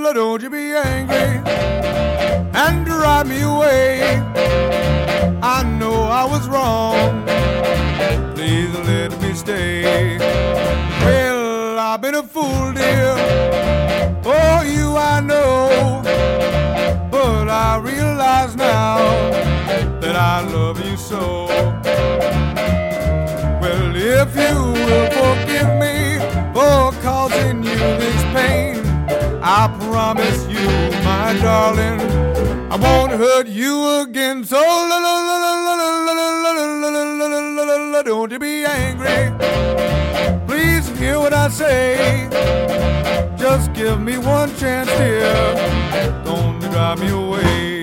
Don't you be angry and drive me away. I know I was wrong. Please let me stay. Well, I've been a fool, dear. For you I know, but I realize now that I love you so. Well, if you will forgive me for causing you this pain, I promise you, my darling, I won't hurt you again. So don't you be angry. Please hear what I say. Just give me one chance, dear. Don't you drive me away.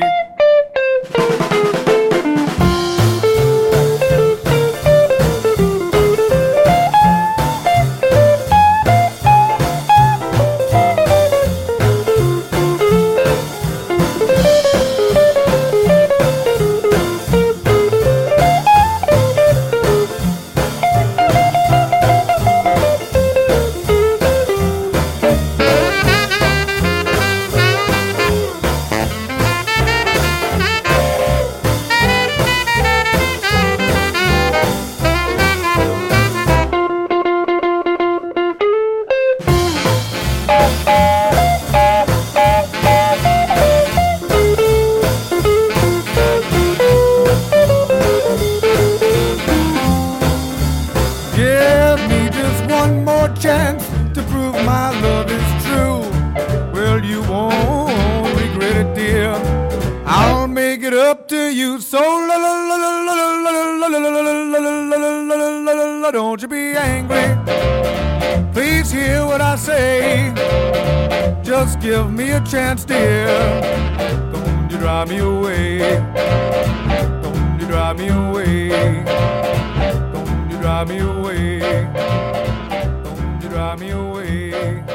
Give me just one more chance to prove my love is true. Well, you won't regret it, dear. I'll make it up to you. So don't you be angry. Please hear what I say. Just give me a chance, dear. Don't you drive me away. Don't you drive me away. Drive me away. Don't you drive me away.